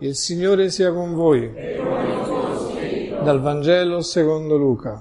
Il Signore sia con voi. Dal Vangelo secondo Luca.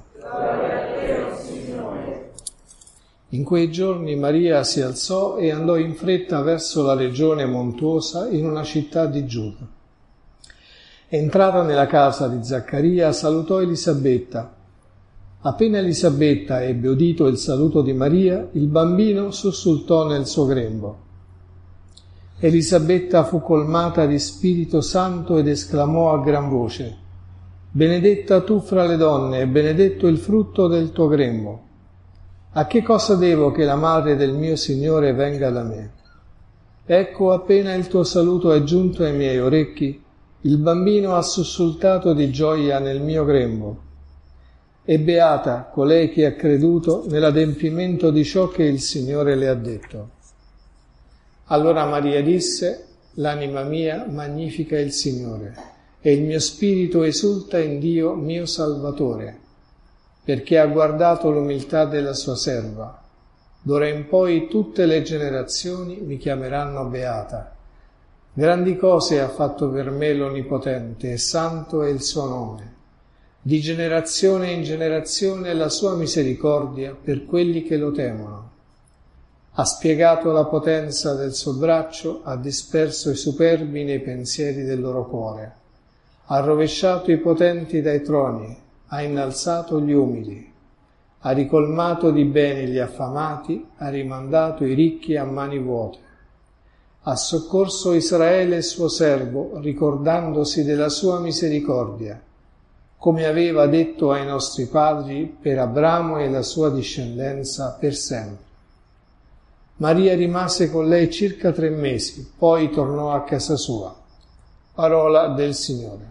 In quei giorni Maria si alzò e andò in fretta verso la regione montuosa in una città di Giuda. Entrata nella casa di Zaccaria, salutò Elisabetta. Appena Elisabetta ebbe udito il saluto di Maria, il bambino sussultò nel suo grembo. Elisabetta fu colmata di Spirito Santo ed esclamò a gran voce: «Benedetta tu fra le donne e benedetto il frutto del tuo grembo. A che cosa devo che la madre del mio Signore venga da me? Ecco, appena il tuo saluto è giunto ai miei orecchi, il bambino ha sussultato di gioia nel mio grembo. E beata colei che ha creduto nell'adempimento di ciò che il Signore le ha detto». Allora Maria disse: «L'anima mia magnifica il Signore, e il mio spirito esulta in Dio mio Salvatore, perché ha guardato l'umiltà della sua serva. D'ora in poi tutte le generazioni mi chiameranno beata. Grandi cose ha fatto per me l'Onnipotente, e santo è il suo nome. Di generazione in generazione la sua misericordia per quelli che lo temono. Ha spiegato la potenza del suo braccio, ha disperso i superbi nei pensieri del loro cuore. Ha rovesciato i potenti dai troni, ha innalzato gli umili. Ha ricolmato di beni gli affamati, ha rimandato i ricchi a mani vuote. Ha soccorso Israele suo servo, ricordandosi della sua misericordia, come aveva detto ai nostri padri per Abramo e la sua discendenza per sempre. Maria rimase con lei circa 3 mesi, poi tornò a casa sua. Parola del Signore.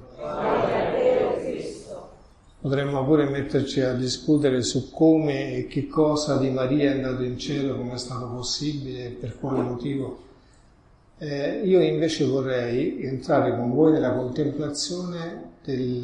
Potremmo pure metterci a discutere su come e che cosa di Maria è andato in cielo, come è stato possibile e per quale motivo. Io invece vorrei entrare con voi nella contemplazione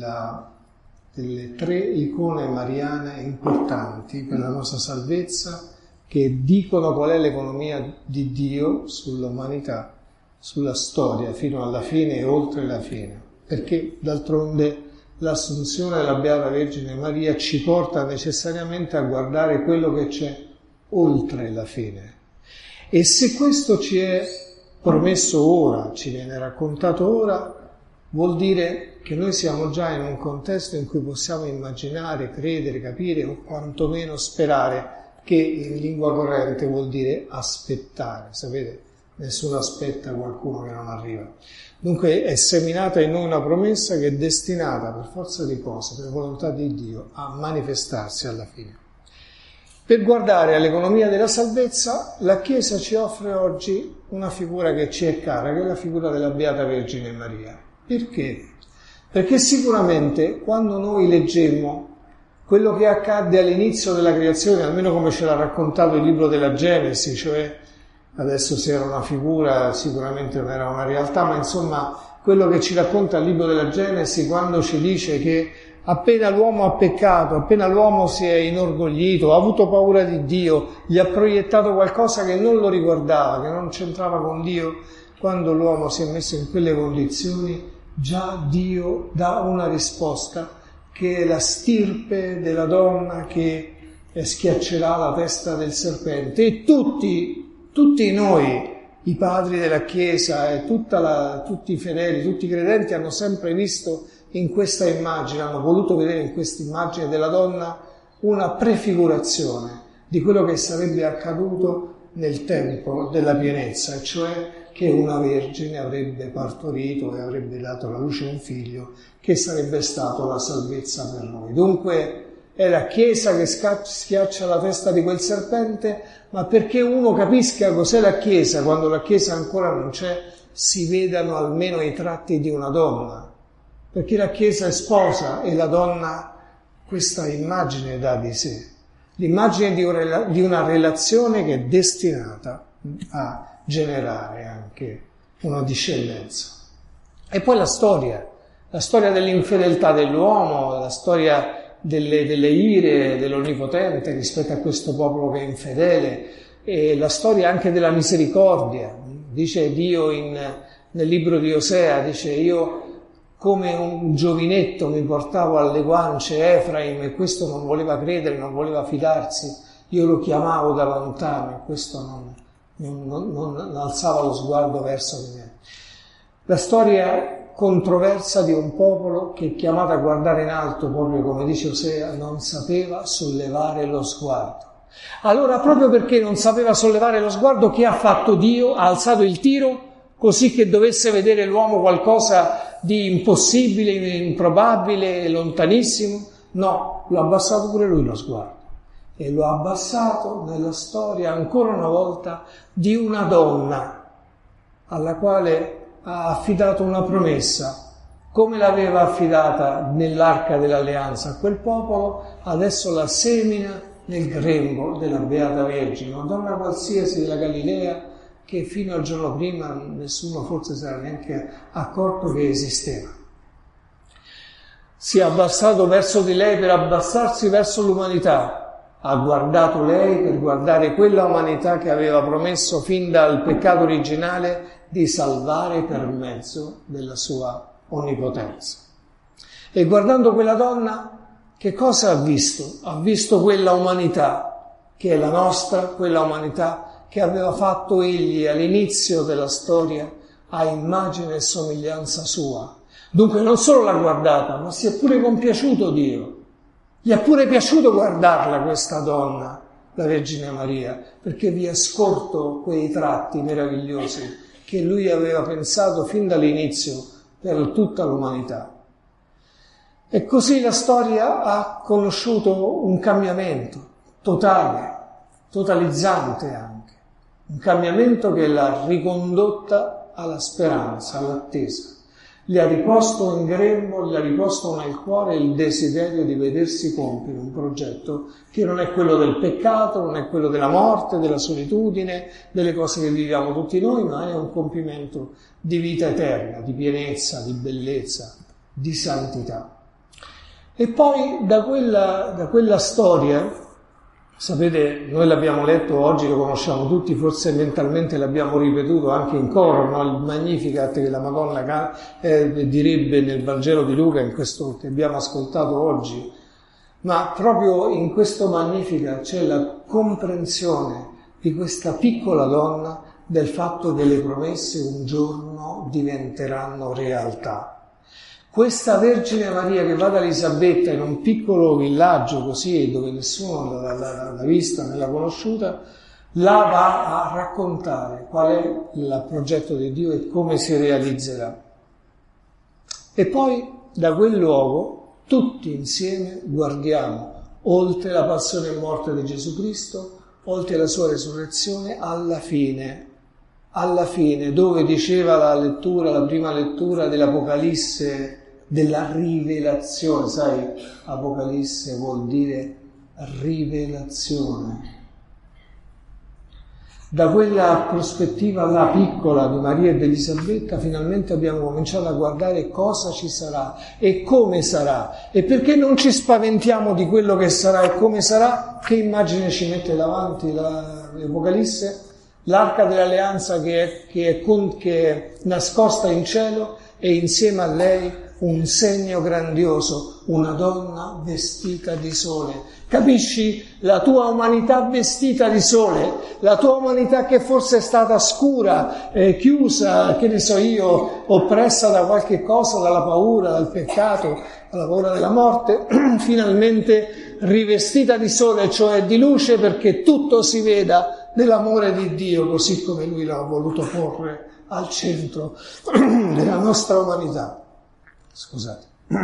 delle 3 icone mariane importanti per la nostra salvezza, che dicono qual è l'economia di Dio sull'umanità, sulla storia, fino alla fine e oltre la fine. Perché d'altronde l'assunzione della Beata Vergine Maria ci porta necessariamente a guardare quello che c'è oltre la fine. E se questo ci è promesso ora, ci viene raccontato ora, vuol dire che noi siamo già in un contesto in cui possiamo immaginare, credere, capire o quantomeno sperare, che in lingua corrente vuol dire aspettare. Sapete, nessuno aspetta qualcuno che non arriva. Dunque è seminata in noi una promessa che è destinata, per forza di cose, per volontà di Dio, a manifestarsi alla fine. Per guardare all'economia della salvezza, la Chiesa ci offre oggi una figura che ci è cara, che è la figura della Beata Vergine Maria. Perché? Perché sicuramente quando noi leggemmo quello che accadde all'inizio della creazione, almeno come ce l'ha raccontato il libro della Genesi, cioè adesso se era una figura sicuramente non era una realtà, ma insomma quello che ci racconta il libro della Genesi, quando ci dice che appena l'uomo ha peccato, appena l'uomo si è inorgoglito, ha avuto paura di Dio, gli ha proiettato qualcosa che non lo riguardava, che non c'entrava con Dio, quando l'uomo si è messo in quelle condizioni, già Dio dà una risposta che è la stirpe della donna che schiaccerà la testa del serpente. E tutti noi, i padri della Chiesa e tutti i fedeli, tutti i credenti hanno sempre visto in questa immagine, hanno voluto vedere in questa immagine della donna una prefigurazione di quello che sarebbe accaduto nel tempo della pienezza, cioè che una vergine avrebbe partorito e avrebbe dato alla luce un figlio che sarebbe stato la salvezza per noi. Dunque è la Chiesa che schiaccia la testa di quel serpente, ma perché uno capisca cos'è la Chiesa, quando la Chiesa ancora non c'è, si vedano almeno i tratti di una donna, perché la Chiesa è sposa e la donna questa immagine dà di sé, l'immagine di una relazione che è destinata a generare anche una discendenza. E poi la storia dell'infedeltà dell'uomo, la storia delle ire dell'Onnipotente rispetto a questo popolo che è infedele, e la storia anche della misericordia. Dice Dio nel libro di Osea, dice: io come un giovinetto mi portavo alle guance Efraim e questo non voleva credere, non voleva fidarsi, io lo chiamavo da lontano e questo non alzava lo sguardo verso di me. La storia controversa di un popolo che, chiamato a guardare in alto, proprio come dice Osea, non sapeva sollevare lo sguardo. Allora, proprio perché non sapeva sollevare lo sguardo, che ha fatto Dio? Ha alzato il tiro così che dovesse vedere l'uomo qualcosa di impossibile, improbabile, lontanissimo? No, lo ha abbassato pure lui lo sguardo. E lo ha abbassato nella storia, ancora una volta, di una donna alla quale ha affidato una promessa. Come l'aveva affidata nell'Arca dell'Alleanza a quel popolo, adesso la semina nel grembo della Beata Vergine, una donna qualsiasi della Galilea che fino al giorno prima nessuno forse si era neanche accorto che esisteva. Si è abbassato verso di lei per abbassarsi verso l'umanità. Ha guardato lei per guardare quella umanità che aveva promesso fin dal peccato originale di salvare per mezzo della sua onnipotenza. E guardando quella donna, che cosa ha visto? Ha visto quella umanità che è la nostra, quella umanità che aveva fatto egli all'inizio della storia a immagine e somiglianza sua. Dunque non solo l'ha guardata, ma si è pure compiaciuto Dio. Gli è pure piaciuto guardarla questa donna, la Vergine Maria, perché vi ha scorto quei tratti meravigliosi che lui aveva pensato fin dall'inizio per tutta l'umanità. E così la storia ha conosciuto un cambiamento totale, totalizzante anche, un cambiamento che l'ha ricondotta alla speranza, all'attesa. Gli ha riposto in grembo, gli ha riposto nel cuore il desiderio di vedersi compiere un progetto che non è quello del peccato, non è quello della morte, della solitudine, delle cose che viviamo tutti noi, ma è un compimento di vita eterna, di pienezza, di bellezza, di santità. E poi da quella storia, sapete, noi l'abbiamo letto oggi, lo conosciamo tutti, forse mentalmente l'abbiamo ripetuto anche in coro, no? Il Magnificat che la Madonna direbbe nel Vangelo di Luca, in questo che abbiamo ascoltato oggi. Ma proprio in questo Magnificat c'è la comprensione di questa piccola donna del fatto che le promesse un giorno diventeranno realtà. Questa Vergine Maria che va da Elisabetta in un piccolo villaggio così, dove nessuno l'ha vista né l'ha conosciuta, la va a raccontare qual è il progetto di Dio e come si realizzerà. E poi da quel luogo tutti insieme guardiamo oltre la passione e morte di Gesù Cristo, oltre la sua resurrezione, alla fine, dove diceva la prima lettura dell'Apocalisse, della rivelazione, sai, Apocalisse vuol dire rivelazione. Da quella prospettiva là piccola di Maria ed Elisabetta finalmente abbiamo cominciato a guardare cosa ci sarà e come sarà, e perché non ci spaventiamo di quello che sarà e come sarà. Che immagine ci mette davanti l'Apocalisse? L'Arca dell'Alleanza che è nascosta in cielo e insieme a lei un segno grandioso, una donna vestita di sole. Capisci? La tua umanità vestita di sole, la tua umanità che forse è stata scura, chiusa, che ne so io, oppressa da qualche cosa, dalla paura, dal peccato, dalla paura della morte, finalmente rivestita di sole, cioè di luce, perché tutto si veda nell'amore di Dio, così come Lui l'ha voluto porre al centro della nostra umanità. Scusate.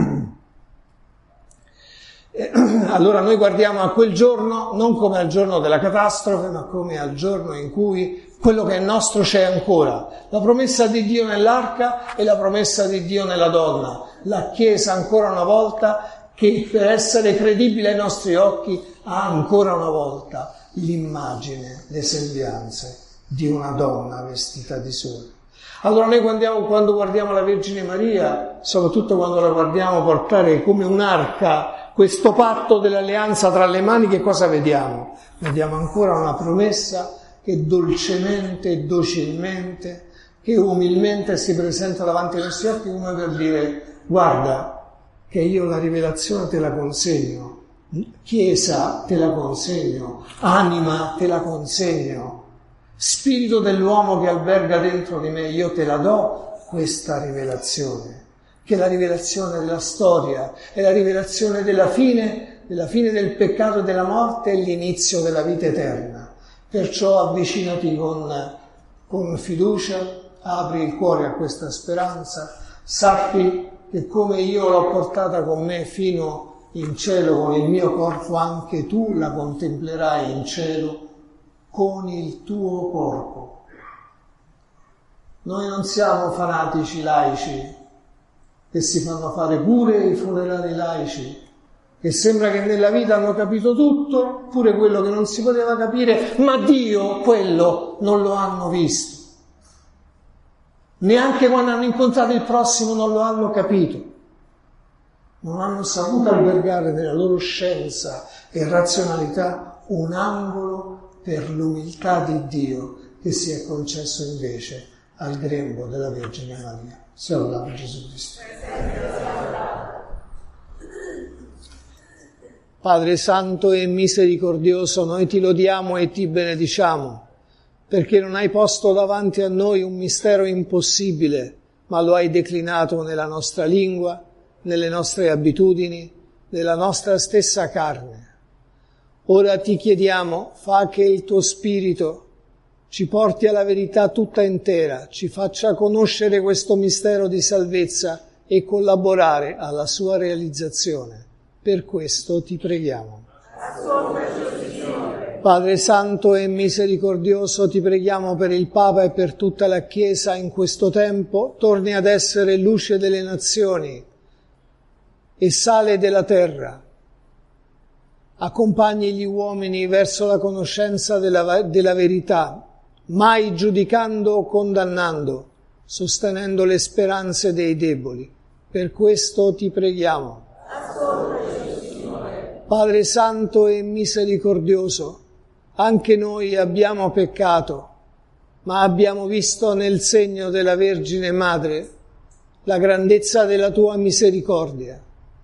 Allora noi guardiamo a quel giorno non come al giorno della catastrofe, ma come al giorno in cui quello che è nostro c'è ancora. La promessa di Dio nell'arca e la promessa di Dio nella donna. La Chiesa ancora una volta, che per essere credibile ai nostri occhi ha ancora una volta l'immagine, le sembianze di una donna vestita di sole. Allora noi quando guardiamo la Vergine Maria, soprattutto quando la guardiamo portare come un'arca questo patto dell'alleanza tra le mani, che cosa vediamo? Vediamo ancora una promessa che dolcemente e docilmente che umilmente si presenta davanti ai nostri occhi come per dire: guarda che io la rivelazione te la consegno, Chiesa te la consegno, anima te la consegno, spirito dell'uomo che alberga dentro di me, io te la do questa rivelazione, che è la rivelazione della storia, è la rivelazione della fine del peccato e della morte e l'inizio della vita eterna. Perciò avvicinati con fiducia, apri il cuore a questa speranza, sappi che come io l'ho portata con me fino in cielo con il mio corpo, anche tu la contemplerai in cielo con il tuo corpo. Noi non siamo fanatici laici che si fanno fare pure i funerali laici, che sembra che nella vita hanno capito tutto, pure quello che non si poteva capire, ma Dio quello non lo hanno visto. Neanche quando hanno incontrato il prossimo non lo hanno capito. Non hanno saputo albergare nella loro scienza e razionalità un angolo per l'umiltà di Dio che si è concesso invece al grembo della Vergine Maria. Sia lodato Gesù Cristo. Padre Santo e misericordioso, noi ti lodiamo e ti benediciamo, perché non hai posto davanti a noi un mistero impossibile, ma lo hai declinato nella nostra lingua, nelle nostre abitudini, nella nostra stessa carne. Ora ti chiediamo, fa che il tuo Spirito ci porti alla verità tutta intera, ci faccia conoscere questo mistero di salvezza e collaborare alla sua realizzazione. Per questo ti preghiamo. Padre Santo e misericordioso, ti preghiamo per il Papa e per tutta la Chiesa in questo tempo, torni ad essere luce delle nazioni e sale della terra. Accompagni gli uomini verso la conoscenza della verità, mai giudicando o condannando, sostenendo le speranze dei deboli. Per questo ti preghiamo. Padre Santo e misericordioso, anche noi abbiamo peccato, ma abbiamo visto nel segno della Vergine Madre la grandezza della tua misericordia.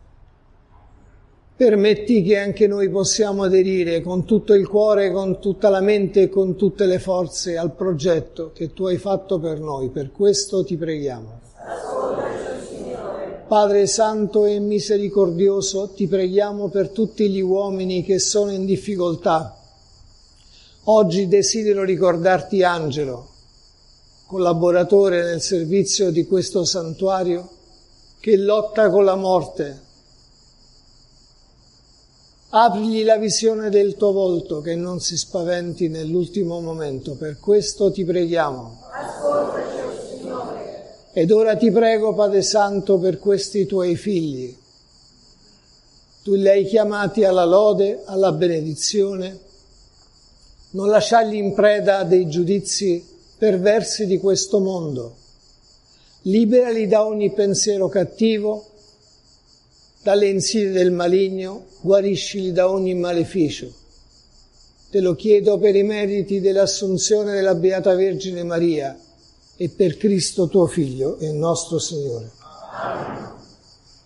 Permetti che anche noi possiamo aderire con tutto il cuore, con tutta la mente e con tutte le forze al progetto che tu hai fatto per noi. Per questo ti preghiamo. Padre Santo e misericordioso, ti preghiamo per tutti gli uomini che sono in difficoltà. Oggi desidero ricordarti Angelo, collaboratore nel servizio di questo santuario, che lotta con la morte. Aprigli la visione del tuo volto, che non si spaventi nell'ultimo momento. Per questo ti preghiamo. Ascoltaci, Signore. Ed ora ti prego, Padre Santo, per questi tuoi figli. Tu li hai chiamati alla lode, alla benedizione. Non lasciarli in preda a dei giudizi perversi di questo mondo. Liberali da ogni pensiero cattivo, dalle insidie del maligno, guariscili da ogni maleficio. Te lo chiedo per i meriti dell'Assunzione della Beata Vergine Maria e per Cristo tuo Figlio e nostro Signore. Amen.